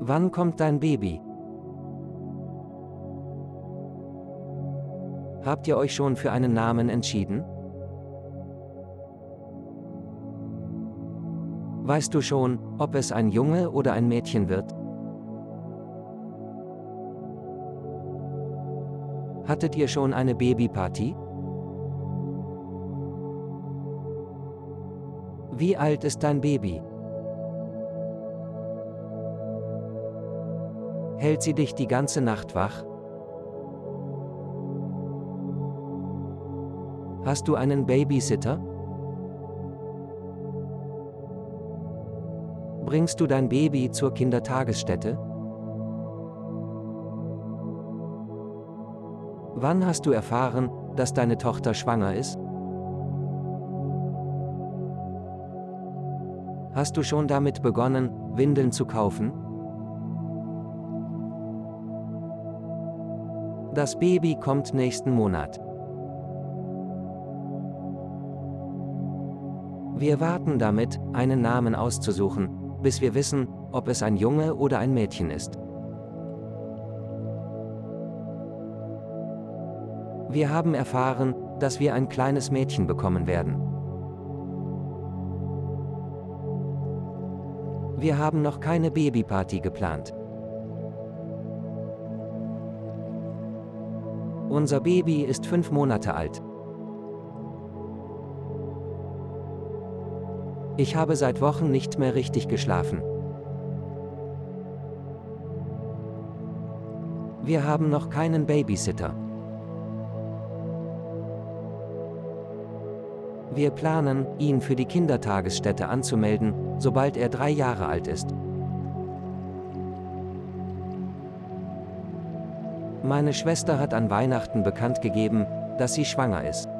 Wann kommt dein Baby? Habt ihr euch schon für einen Namen entschieden? Weißt du schon, ob es ein Junge oder ein Mädchen wird? Hattet ihr schon eine Babyparty? Wie alt ist dein Baby? Hält sie dich die ganze Nacht wach? Hast du einen Babysitter? Bringst du dein Baby zur Kindertagesstätte? Wann hast du erfahren, dass deine Tochter schwanger ist? Hast du schon damit begonnen, Windeln zu kaufen? Das Baby kommt nächsten Monat. Wir warten damit, einen Namen auszusuchen, bis wir wissen, ob es ein Junge oder ein Mädchen ist. Wir haben erfahren, dass wir ein kleines Mädchen bekommen werden. Wir haben noch keine Babyparty geplant. Unser Baby ist 5 Monate alt. Ich habe seit Wochen nicht mehr richtig geschlafen. Wir haben noch keinen Babysitter. Wir planen, ihn für die Kindertagesstätte anzumelden, sobald er 3 Jahre alt ist. Meine Schwester hat an Weihnachten bekannt gegeben, dass sie schwanger ist.